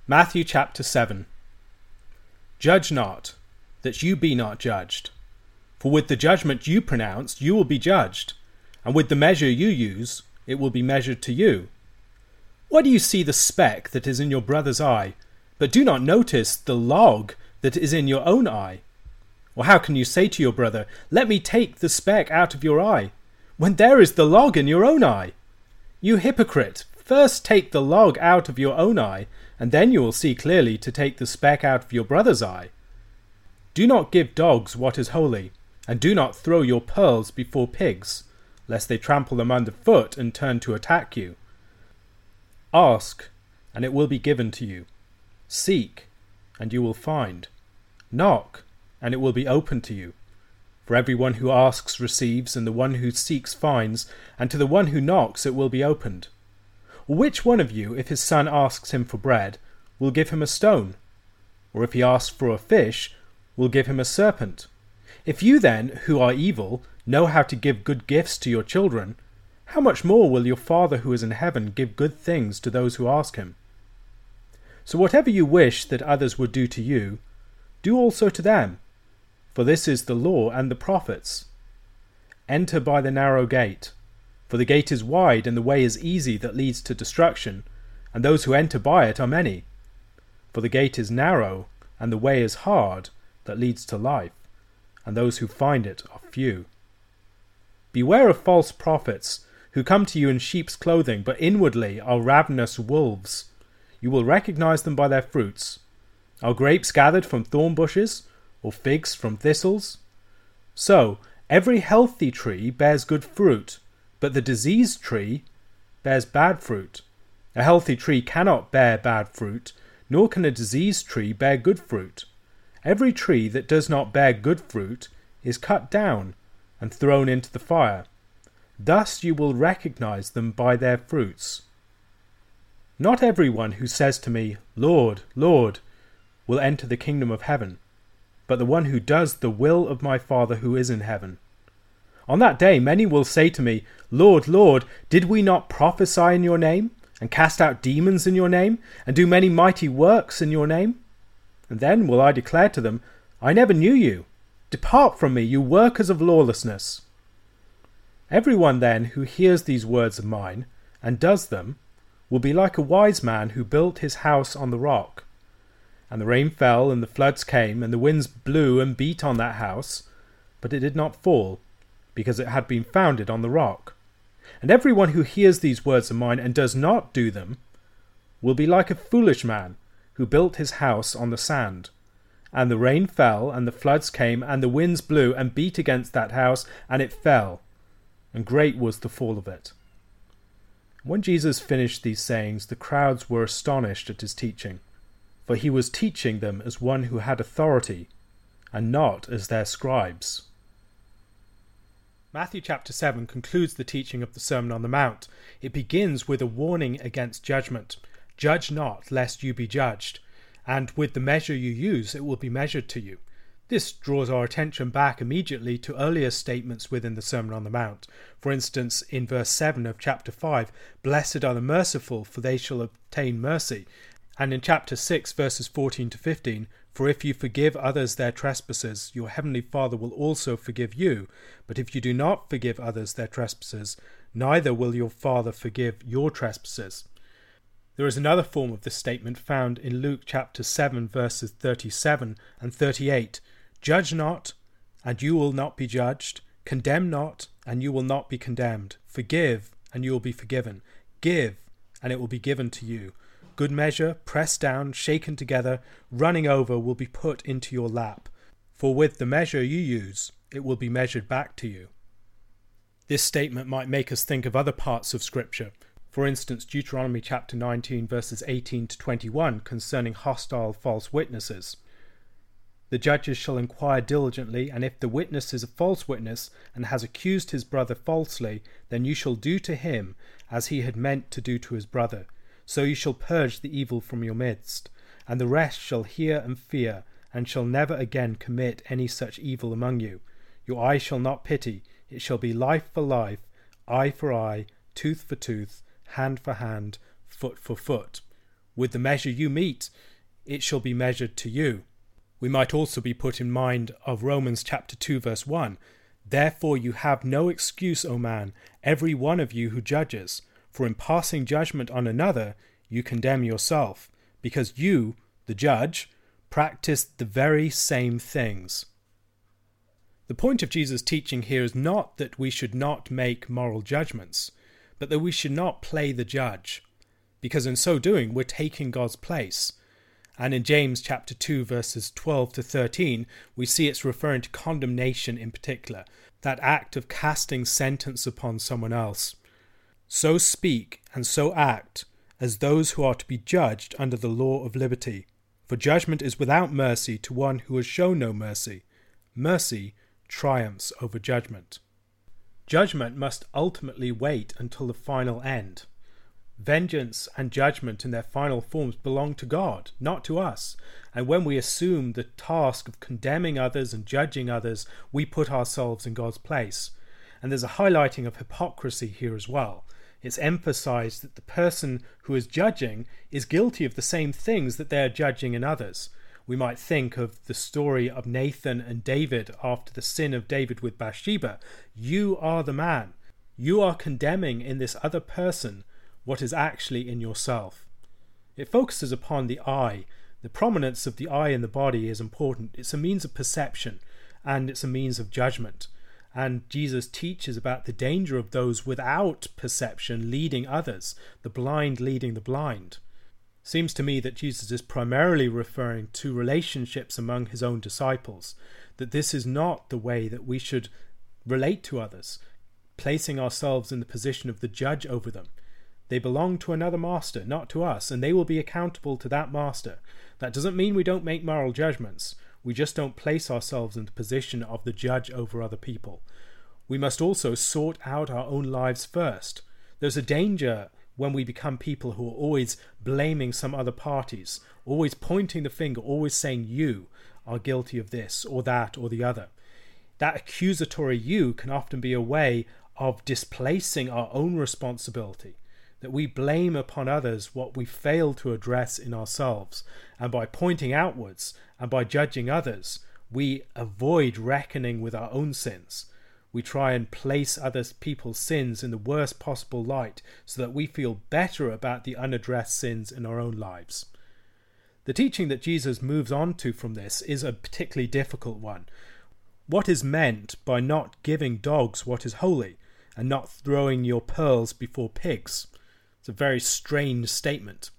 Matthew chapter 7. Judge not, that you be not judged. For with the judgment you pronounce, you will be judged, and with the measure you use, it will be measured to you. Why do you see the speck that is in your brother's eye, but do not notice the log that is in your own eye? Or how can you say to your brother, let me take the speck out of your eye, when there is the log in your own eye? You hypocrite, first take the log out of your own eye, and then you will see clearly to take the speck out of your brother's eye. Do not give dogs what is holy, and do not throw your pearls before pigs, lest they trample them underfoot and turn to attack you. Ask, and it will be given to you. Seek, and you will find. Knock, and it will be opened to you. For everyone who asks receives, and the one who seeks finds, and to the one who knocks it will be opened. Which one of you, if his son asks him for bread, will give him a stone? Or if he asks for a fish, will give him a serpent? If you then, who are evil, know how to give good gifts to your children, how much more will your Father who is in heaven give good things to those who ask him? So whatever you wish that others would do to you, do also to them, for this is the law and the prophets. Enter by the narrow gate, for the gate is wide and the way is easy that leads to destruction, and those who enter by it are many. For the gate is narrow and the way is hard that leads to life, and those who find it are few. Beware of false prophets, who come to you in sheep's clothing, but inwardly are ravenous wolves. You will recognize them by their fruits. Are grapes gathered from thorn bushes, or figs from thistles? So, every healthy tree bears good fruit, but the diseased tree bears bad fruit. A healthy tree cannot bear bad fruit, nor can a diseased tree bear good fruit. Every tree that does not bear good fruit is cut down and thrown into the fire. Thus you will recognize them by their fruits. Not everyone who says to me, Lord, Lord, will enter the kingdom of heaven, but the one who does the will of my Father who is in heaven. On that day many will say to me, Lord, Lord, did we not prophesy in your name, and cast out demons in your name, and do many mighty works in your name? And then will I declare to them, I never knew you. Depart from me, you workers of lawlessness. Everyone then who hears these words of mine, and does them, will be like a wise man who built his house on the rock. And the rain fell, and the floods came, and the winds blew and beat on that house, but it did not fall, because it had been founded on the rock. And everyone who hears these words of mine and does not do them will be like a foolish man who built his house on the sand. And the rain fell, and the floods came, and the winds blew and beat against that house, and it fell, and great was the fall of it. When Jesus finished these sayings, the crowds were astonished at his teaching, for he was teaching them as one who had authority, and not as their scribes. Matthew chapter 7 concludes the teaching of the Sermon on the Mount. It begins with a warning against judgment. Judge not, lest you be judged, and with the measure you use, it will be measured to you. This draws our attention back immediately to earlier statements within the Sermon on the Mount. For instance, in verse 7 of chapter 5, Blessed are the merciful, for they shall obtain mercy. And in chapter 6, verses 14 to 15, For if you forgive others their trespasses, your heavenly Father will also forgive you. But if you do not forgive others their trespasses, neither will your Father forgive your trespasses. There is another form of this statement found in Luke chapter 7, verses 37 and 38. Judge not, and you will not be judged. Condemn not, and you will not be condemned. Forgive, and you will be forgiven. Give, and it will be given to you. Good measure, pressed down, shaken together, running over, will be put into your lap. For with the measure you use, it will be measured back to you. This statement might make us think of other parts of Scripture. For instance, Deuteronomy chapter 19, verses 18 to 21, concerning hostile false witnesses. The judges shall inquire diligently, and if the witness is a false witness, and has accused his brother falsely, then you shall do to him as he had meant to do to his brother. So you shall purge the evil from your midst, and the rest shall hear and fear, and shall never again commit any such evil among you. Your eye shall not pity, it shall be life for life, eye for eye, tooth for tooth, hand for hand, foot for foot. With the measure you meet, it shall be measured to you. We might also be put in mind of Romans chapter 2 verse 1. Therefore you have no excuse, O man, every one of you who judges, for in passing judgment on another you condemn yourself, because you, the judge, practice the very same things. The point of Jesus' teaching here is not that we should not make moral judgments, but that we should not play the judge, because in so doing we're taking God's place. And in James chapter 2 verses 12 to 13, we see it's referring to condemnation in particular, that act of casting sentence upon someone else. So speak and so act as those who are to be judged under the law of liberty. For judgment is without mercy to one who has shown no mercy. Mercy triumphs over judgment. Judgment must ultimately wait until the final end. Vengeance and judgment in their final forms belong to God, not to us. And when we assume the task of condemning others and judging others, we put ourselves in God's place. And there's a highlighting of hypocrisy here as well. It's emphasized that the person who is judging is guilty of the same things that they are judging in others. We might think of the story of Nathan and David after the sin of David with Bathsheba. You are the man. You are condemning in this other person what is actually in yourself. It focuses upon the eye. The prominence of the eye in the body is important. It's a means of perception and it's a means of judgment. And Jesus teaches about the danger of those without perception leading others, the blind leading the blind. Seems to me that Jesus is primarily referring to relationships among his own disciples, that this is not the way that we should relate to others, placing ourselves in the position of the judge over them. They belong to another master, not to us, and they will be accountable to that master. That doesn't mean we don't make moral judgments. We just don't place ourselves in the position of the judge over other people. We must also sort out our own lives first. There's a danger when we become people who are always blaming some other parties, always pointing the finger, always saying you are guilty of this or that or the other. That accusatory you can often be a way of displacing our own responsibility, that we blame upon others what we fail to address in ourselves, and by pointing outwards and by judging others, we avoid reckoning with our own sins. We try and place other people's sins in the worst possible light so that we feel better about the unaddressed sins in our own lives. The teaching that Jesus moves on to from this is a particularly difficult one. What is meant by not giving dogs what is holy and not throwing your pearls before pigs? It's a very strange statement.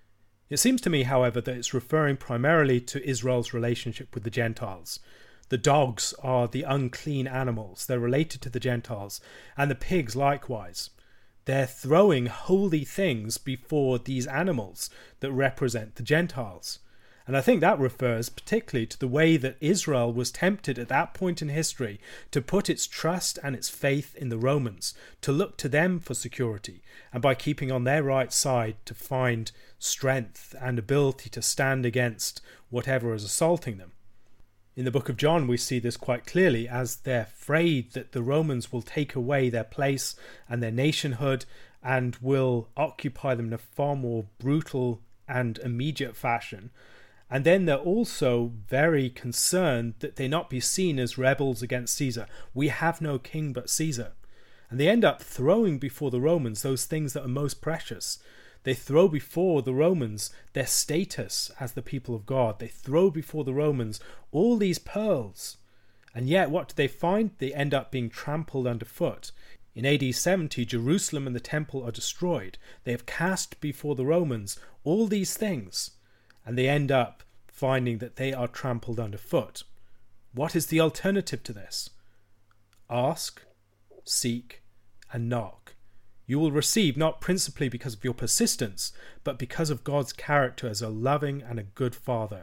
It seems to me, however, that it's referring primarily to Israel's relationship with the Gentiles. The dogs are the unclean animals. They're related to the Gentiles, and the pigs likewise. They're throwing holy things before these animals that represent the Gentiles. And I think that refers particularly to the way that Israel was tempted at that point in history to put its trust and its faith in the Romans, to look to them for security, and by keeping on their right side to find strength and ability to stand against whatever is assaulting them. In the book of John, we see this quite clearly as they're afraid that the Romans will take away their place and their nationhood and will occupy them in a far more brutal and immediate fashion. And then they're also very concerned that they not be seen as rebels against Caesar. We have no king but Caesar. And they end up throwing before the Romans those things that are most precious. They throw before the Romans their status as the people of God. They throw before the Romans all these pearls. And yet what do they find? They end up being trampled underfoot. In AD 70, Jerusalem and the temple are destroyed. They have cast before the Romans all these things. And they end up finding that they are trampled underfoot. What is the alternative to this? Ask, seek, and knock. You will receive not principally because of your persistence, but because of God's character as a loving and a good Father.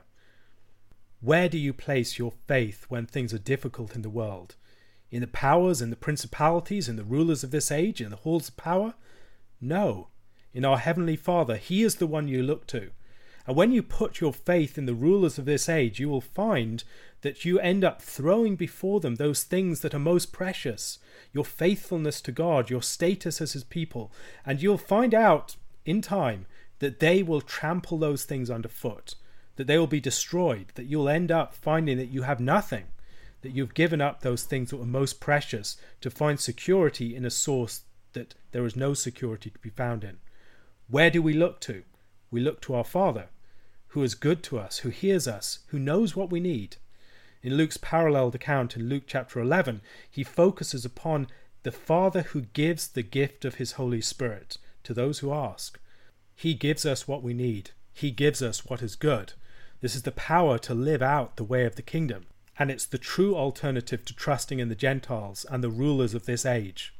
Where do you place your faith when things are difficult in the world? In the powers and the principalities and the rulers of this age, in the halls of power? No. In our Heavenly Father, He is the one you look to. And when you put your faith in the rulers of this age, you will find that you end up throwing before them those things that are most precious, your faithfulness to God, your status as His people. And you'll find out in time that they will trample those things underfoot, that they will be destroyed, that you'll end up finding that you have nothing, that you've given up those things that were most precious to find security in a source that there is no security to be found in. Where do we look to? We look to our Father, who is good to us, who hears us, who knows what we need. In Luke's paralleled account in Luke chapter 11, he focuses upon the Father who gives the gift of his Holy Spirit to those who ask. He gives us what we need. He gives us what is good. This is the power to live out the way of the kingdom, and it's the true alternative to trusting in the Gentiles and the rulers of this age.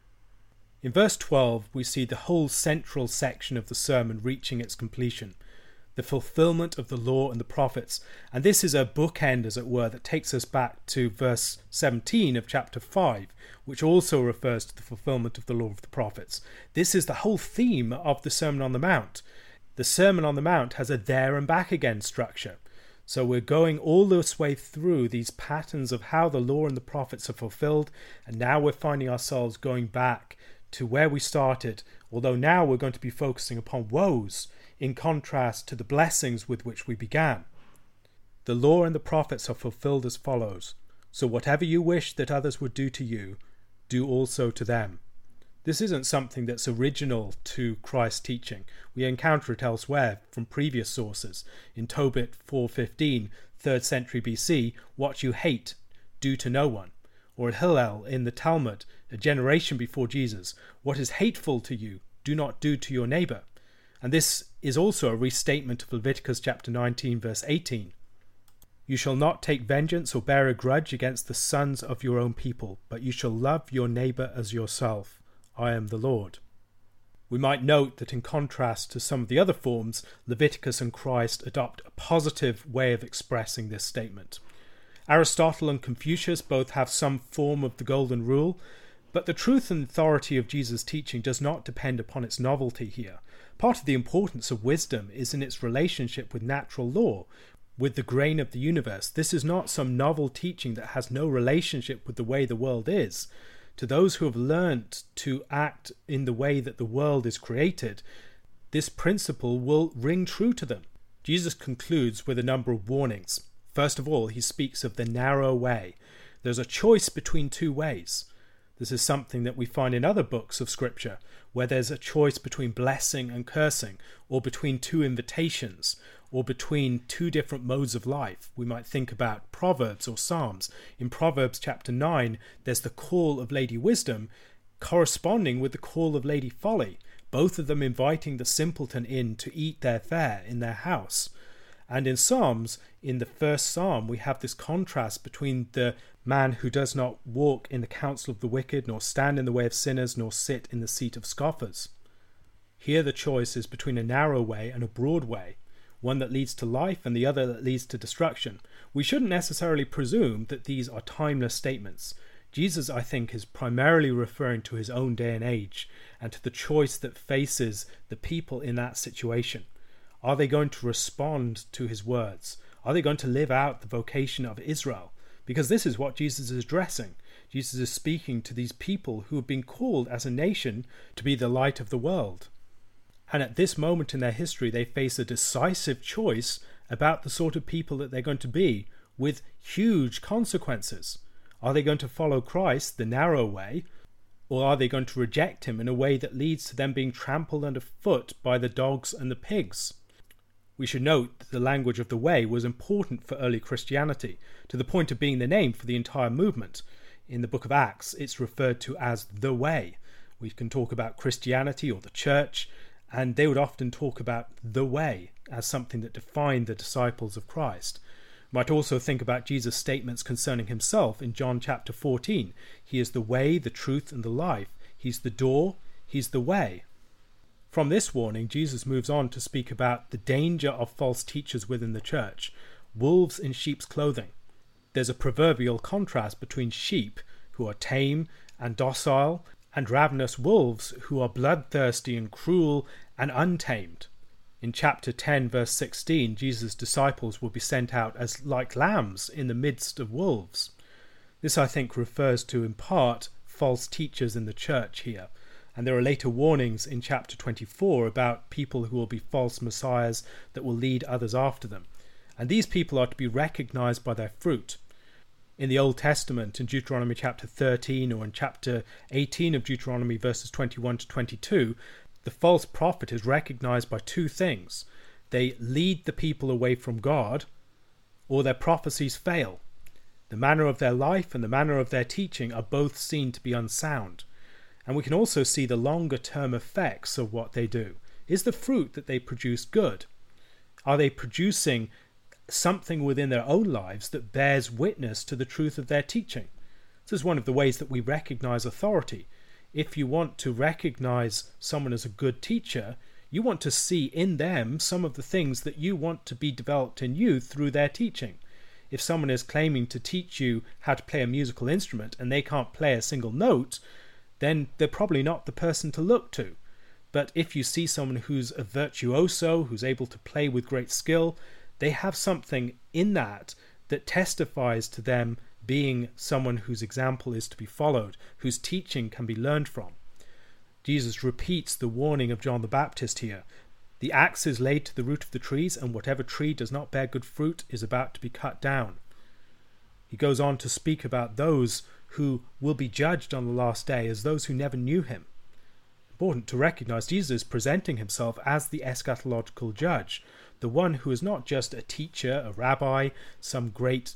In verse 12, we see the whole central section of the sermon reaching its completion, the fulfillment of the law and the prophets. And this is a bookend, as it were, that takes us back to verse 17 of chapter 5, which also refers to the fulfillment of the law of the prophets. This is the whole theme of the Sermon on the Mount. The Sermon on the Mount has a there and back again structure. So we're going all this way through these patterns of how the law and the prophets are fulfilled, and now we're finding ourselves going back to where we started, although now we're going to be focusing upon woes in contrast to the blessings with which we began. The law and the prophets are fulfilled as follows: so whatever you wish that others would do to you, do also to them. This isn't something that's original to Christ's teaching. We encounter it elsewhere from previous sources. In Tobit 4:15, 3rd century BC, what you hate, do to no one. Or at Hillel in the Talmud, a generation before Jesus, what is hateful to you, do not do to your neighbour. And this is also a restatement of Leviticus chapter 19, verse 18. You shall not take vengeance or bear a grudge against the sons of your own people, but you shall love your neighbour as yourself. I am the Lord. We might note that in contrast to some of the other forms, Leviticus and Christ adopt a positive way of expressing this statement. Aristotle and Confucius both have some form of the golden rule, but the truth and authority of Jesus' teaching does not depend upon its novelty here. Part of the importance of wisdom is in its relationship with natural law, with the grain of the universe. This is not some novel teaching that has no relationship with the way the world is. To those who have learnt to act in the way that the world is created, this principle will ring true to them. Jesus concludes with a number of warnings. First of all, he speaks of the narrow way. There's a choice between two ways. This is something that we find in other books of Scripture, where there's a choice between blessing and cursing, or between two invitations, or between two different modes of life. We might think about Proverbs or Psalms. In Proverbs chapter 9, there's the call of Lady Wisdom corresponding with the call of Lady Folly, both of them inviting the simpleton in to eat their fare in their house. And in Psalms, in the first psalm, we have this contrast between the man who does not walk in the counsel of the wicked, nor stand in the way of sinners, nor sit in the seat of scoffers. Here the choice is between a narrow way and a broad way, one that leads to life and the other that leads to destruction. We shouldn't necessarily presume that these are timeless statements. Jesus, I think, is primarily referring to his own day and age, and to the choice that faces the people in that situation. Are they going to respond to his words? Are they going to live out the vocation of Israel? Because this is what Jesus is addressing. Jesus is speaking to these people who have been called as a nation to be the light of the world. And at this moment in their history, they face a decisive choice about the sort of people that they're going to be, with huge consequences. Are they going to follow Christ, the narrow way, or are they going to reject him in a way that leads to them being trampled underfoot by the dogs and the pigs? We should note that the language of the way was important for early Christianity, to the point of being the name for the entire movement. In the book of Acts, it's referred to as the way. We can talk about Christianity or the church, and they would often talk about the way as something that defined the disciples of Christ. We might also think about Jesus' statements concerning himself in John chapter 14. He is the way, the truth, and the life. He's the door. He's the way. From this warning, Jesus moves on to speak about the danger of false teachers within the church, wolves in sheep's clothing. There's a proverbial contrast between sheep, who are tame and docile, and ravenous wolves, who are bloodthirsty and cruel and untamed. In chapter 10, verse 16, Jesus' disciples will be sent out as like lambs in the midst of wolves. This, I think, refers to, in part, false teachers in the church here. And there are later warnings in chapter 24 about people who will be false messiahs that will lead others after them. And these people are to be recognized by their fruit. In the Old Testament, in Deuteronomy chapter 13 or in chapter 18 of Deuteronomy verses 21 to 22, the false prophet is recognized by two things. They lead the people away from God, or their prophecies fail. The manner of their life and the manner of their teaching are both seen to be unsound. And we can also see the longer term effects of what they do. Is the fruit that they produce good? Are they producing something within their own lives that bears witness to the truth of their teaching? This is one of the ways that we recognize authority. If you want to recognize someone as a good teacher, you want to see in them some of the things that you want to be developed in you through their teaching. If someone is claiming to teach you how to play a musical instrument and they can't play a single note, then they're probably not the person to look to. But if you see someone who's a virtuoso, who's able to play with great skill, they have something in that testifies to them being someone whose example is to be followed, whose teaching can be learned from. Jesus repeats the warning of John the Baptist here. The axe is laid to the root of the trees, and whatever tree does not bear good fruit is about to be cut down. He goes on to speak about those who will be judged on the last day as those who never knew him. Important to recognize Jesus is presenting himself as the eschatological judge, the one who is not just a teacher, a rabbi, some great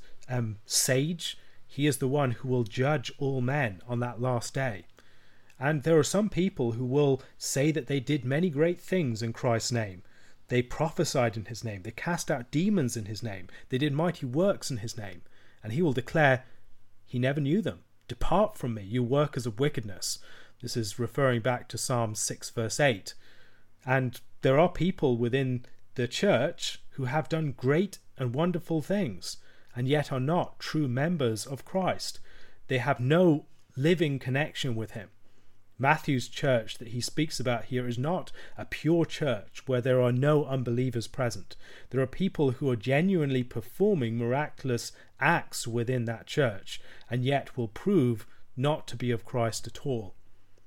sage. He is the one who will judge all men on that last day. And there are some people who will say that they did many great things in Christ's name. They prophesied in his name. They cast out demons in his name. They did mighty works in his name. And he will declare, he never knew them. Depart from me, you workers of wickedness. This is referring back to Psalm 6 verse 8. And there are people within the church who have done great and wonderful things, and yet are not true members of Christ. They have no living connection with him. Matthew's church that he speaks about here is not a pure church where there are no unbelievers present. There are people who are genuinely performing miraculous acts within that church, and yet will prove not to be of Christ at all.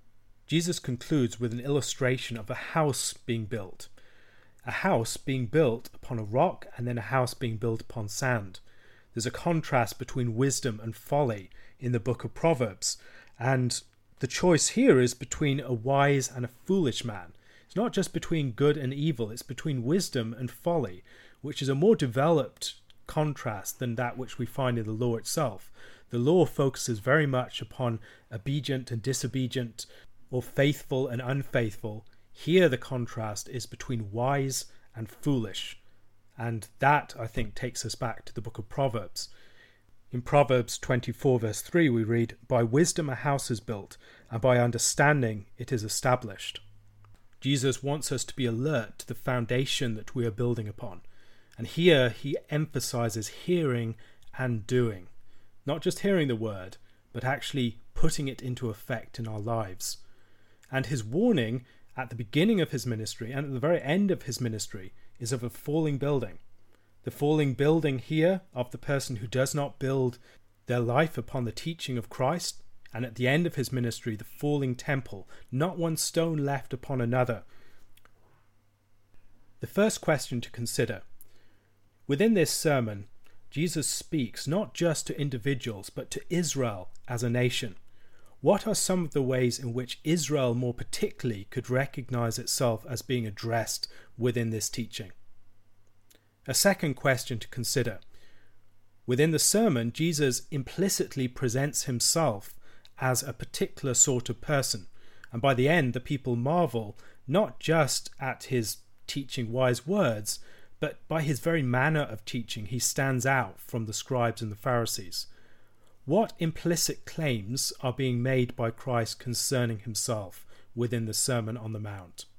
Jesus concludes with an illustration of a house being built. A house being built upon a rock, and then a house being built upon sand. There's a contrast between wisdom and folly in the book of Proverbs, and the choice here is between a wise and a foolish man. It's not just between good and evil, it's between wisdom and folly, which is a more developed contrast than that which we find in the law itself. The law focuses very much upon obedient and disobedient, or faithful and unfaithful. Here the contrast is between wise and foolish. And that, I think, takes us back to the book of Proverbs. In Proverbs 24 verse 3 we read, "By wisdom a house is built, and by understanding it is established." Jesus wants us to be alert to the foundation that we are building upon. And here he emphasizes hearing and doing. Not just hearing the word, but actually putting it into effect in our lives. And his warning at the beginning of his ministry and at the very end of his ministry is of a falling building. The falling building here of the person who does not build their life upon the teaching of Christ, and at the end of his ministry, the falling temple, not one stone left upon another. The first question to consider. Within this sermon, Jesus speaks not just to individuals, but to Israel as a nation. What are some of the ways in which Israel more particularly could recognize itself as being addressed within this teaching? A second question to consider. Within the sermon, Jesus implicitly presents himself as a particular sort of person. And by the end, the people marvel not just at his teaching wise words, but by his very manner of teaching. He stands out from the scribes and the Pharisees. What implicit claims are being made by Christ concerning himself within the Sermon on the Mount?